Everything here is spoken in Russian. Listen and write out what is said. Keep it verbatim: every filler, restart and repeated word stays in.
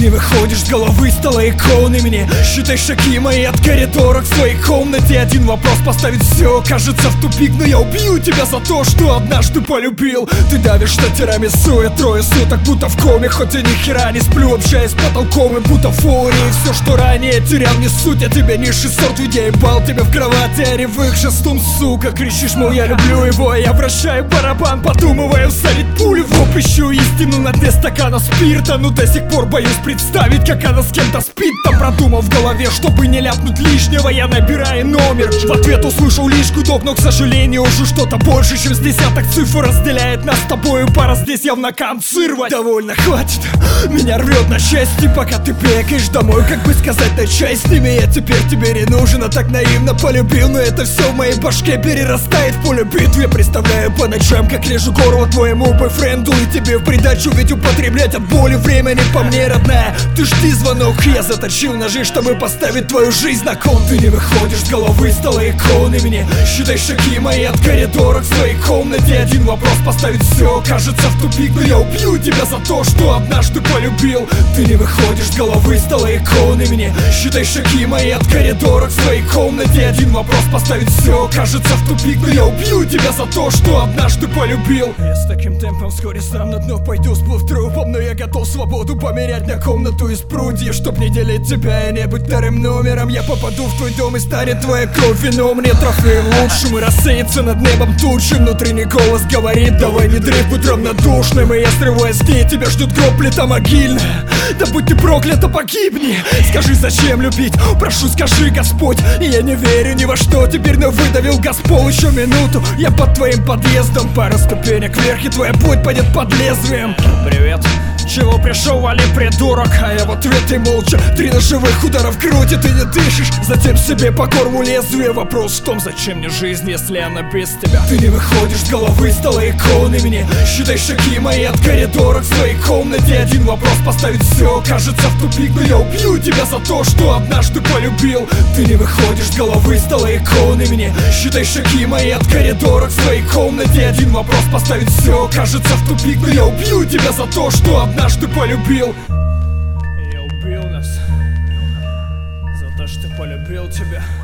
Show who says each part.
Speaker 1: не выходишь с головы, стала иконой мне. Считай шаги мои от коридора к своей комнате. Один вопрос поставить все, кажется в тупик. Но я убью тебя за то, что однажды полюбил. Ты давишь на тирамису, я трое суток будто в коме. Хоть я ни хера не сплю, общаясь с потолком и бутафорией. Все, что ранее терял, не суть, я тебя низший сорт. Ведь я ебал тебя в кровати, а ревых шестом, сука. Кричишь, мол, я люблю его, а я вращаю барабан, подумываю всадить пулю в лоб. Ищу истину на дне стакана спирта, но до сих пор боюсь представить, как она с кем-то спит. Там продумал в голове, чтобы не ляпнуть лишнего, я набираю номер. В ответ услышал лишь гудок, но, к сожалению, уже что-то больше, чем с десяток цифр разделяет нас с тобою. Пора здесь явно концы рвать. Довольно, хватит, меня рвет на части, пока ты бегаешь домой. Как бы сказать, на чай с ними, я теперь тебе не нужен, а так наивно полюбил. Но это все в моей башке перерастает в поле битвы. Я представляю по ночам, как режу горло твоему бойфренду, и тебе в придачу ведь употреблять от боли времени по мне, родная. Ты жди звонок, я заточил ножи, чтобы поставить твою жизнь на кон. Ты не выходишь с головы, стала иконой мне. Считай шаги мои от коридора к своей комнате. Один вопрос поставить все, кажется в тупик. Но я убью тебя за то, что однажды полюбил. Ты не выходишь с головы, стала иконой мне. Считай шаги мои от коридора к своей комнате. Один вопрос поставить все, кажется в тупик. Но я убью тебя за то, что однажды полюбил. Я с таким темпом вскоре сам на дно пойду, сплыв трупом. Но я готов свободу померять на комнату из прудья. Чтоб не делить тебя и не быть вторым номером, я попаду в твой дом и станет твоя кровь вином. Мне трофеем лучшим и рассеется над небом тучи. Внутренний голос говорит, давай не дрейф, будь равнодушным. И я срываюсь с ней, тебя ждет гроб, плита могильная. Да будь ты проклята, погибни. Скажи, зачем любить, прошу, скажи, Господь. И я не верю ни во что теперь, но выдавил Госпол. Еще минуту, я под твоим подъездом. Пара ступенек вверх, и твоя плоть пойдет под лезвием. Привет. Чего пришел, вали, придурок? А я в ответ и молча. Три ножевых удара в грудь, и ты не дышишь. Затем себе по горлу лезвие. Вопрос в том, зачем мне жизнь, если она без тебя? Ты не выходишь с головы, стала иконой мне. Считай шаги мои от коридора к своей комнате. Один вопрос поставить все, кажется в тупик. Но я убью тебя за то, что однажды полюбил. Ты не выходишь с головы, стала иконой мне. Считай шаги мои от коридора к своей комнате. Один вопрос поставить все, кажется в тупик. Но я убью тебя за то, что однажды полюбил. Я убил нас за то, что полюбил тебя.